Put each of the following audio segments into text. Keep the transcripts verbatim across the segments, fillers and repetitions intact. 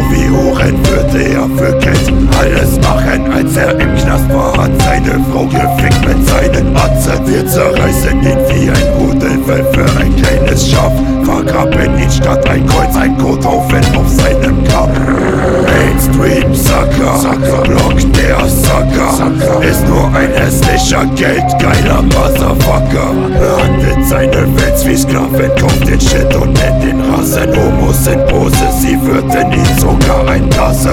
wie Huren würde er für Geld alles machen. Als er im Knast war, hat seine Frau gefickt mit seinen Atzen. Wir zerreißen ihn wie ein Rudelfell für ein kleines Schaf, vergraben ihn statt ein Kreuz, ein Kothaufen auf seinem Grab. Mainstream Sucker, Block der Sucker, ist nur ein hässlicher geldgeiler Motherfucker. Behandelt seine Fans wie Sklaven, kauft den Shit und nennt den Rassen. Homos in Pose, sie würden ihn sogar einlassen.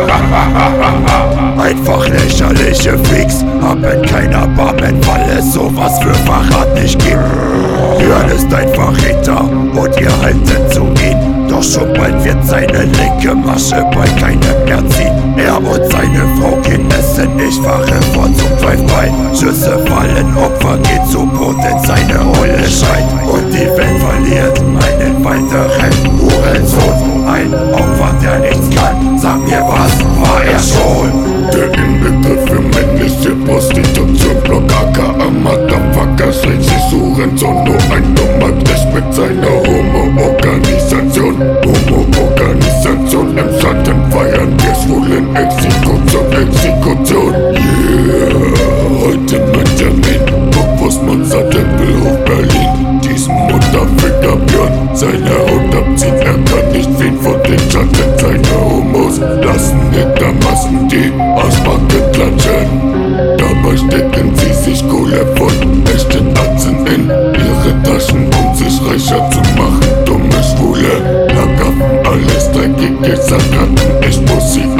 Einfach lächerliche Freaks haben kein Erbarmen, weil es sowas für Verrat nicht gibt. Jörn ist ein Verräter und ihr haltet zu ihm. Doch schon bald wird seine linke Masche bei keinem mehr ziehen. Er und seine Frau genießen, ich fahre vor zum Drive-by. Schüsse fallen, Opfer geht zu Boden, seine Rolle schreit. Und die Welt verliert einen weiteren Hurensohn. Ein Opfer, der nichts kann, sag mir, was war er schon? Der Inbegriff für männliche Prostitution, Block A K A Motherfucker, schlägt sich Hurensohn, nur ein dummer Dresch mit seiner Homo-Organisation. Homo-Organisation, im Schatten feiern wir schwulen Exekution, Exekution. Yeah, heute mit Termin, Bockwurstmonster, Tempelhof Berlin. Diesen Mutterficker Björn, seine Haut abziehen, er kann nicht fliehen vor den Schatten seiner Homos. Lassen hinter Massen die Arschbacke klatschen. Dabei stecken sie sich Kohle von echten Atzen in ihre Taschen, um sich reicher zu machen. Dumme Schwule, Lackaffen, alles dreckige Sackratten, ich muss sie